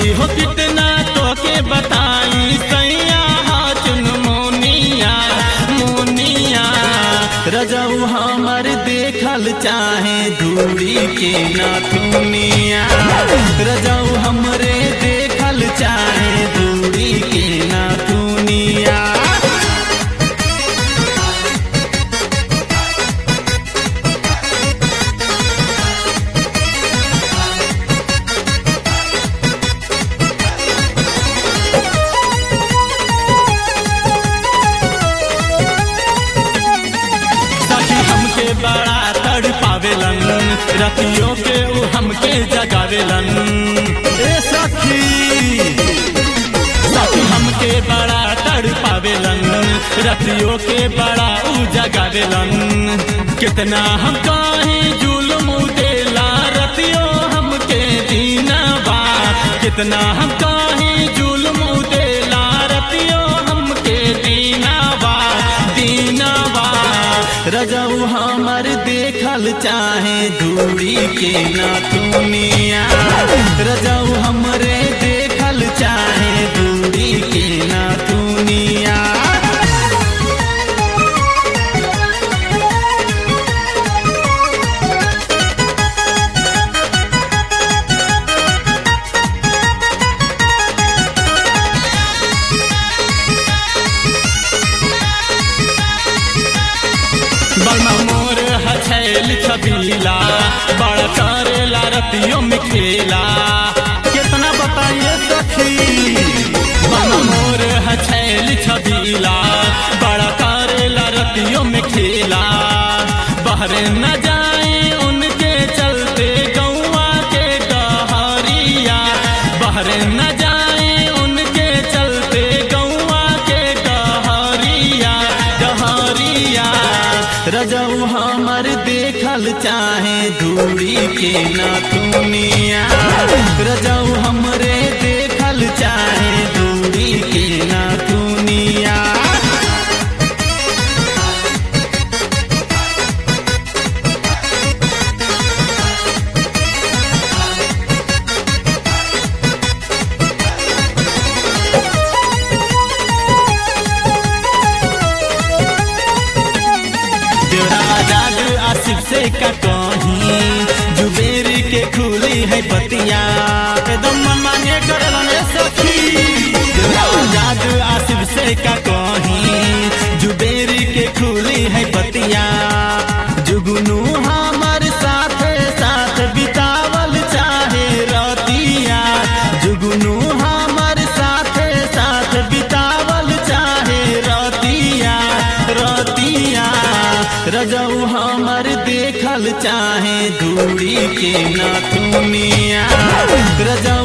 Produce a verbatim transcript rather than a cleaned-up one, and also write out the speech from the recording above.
सखी हो कितना तो के बताई सैया चुन मोनिया मोनिया रजऊ हमर देखल चाहे दूरी के नाथुनिया रजऊ हमरे देखल चाहे दूरी के नाथुनिया। बड़ा तड़ पावेलन रतियों के उ हमके जगावेलन ए सखी सखी हमके बड़ा तड़ पावेलन रतियों के बड़ा उ जगावेलन कितना हम काहे जुल्म देला रतियों हमके दीना बा कितना हम काहे जुल्म देला रतियों हमके दीना बा दीना बा रजऊ हमर देखल चाहे दूरी के नाथुनिया रजऊ हमरे देखल चाहे दूरी के नाथुनिया। बलमा मोर हछैल छबीला बड़ करेला रतियों में खेला कितना बताइए सखी बलमा मोर हछैल छबीला बड़ करेला रतियों में खेला बहरे न जाए उनके चलते गौआ के डहरिया बहरे न जाए उनके चलते गौआ के डहरिया डहरिया रजऊ हमर देखल चाहे दूरी के नाथुनिया रजऊ हमरे देखल चाहे दूरी के नाथुनिया। आसिफ से का कहीं जुबेर के खुली है बतिया एकदम माने करलन सखी आजाद आसिफ से का कहीं जुबेर के खुली है बतिया जुगनू हमर साथे साथ बितावल चाहे रतिया जुगनू हमर साथे साथ बितावल चाहे रतिया रतिया रजऊ हमर देखल चाहे दूरी के नाथुनिया रजऊ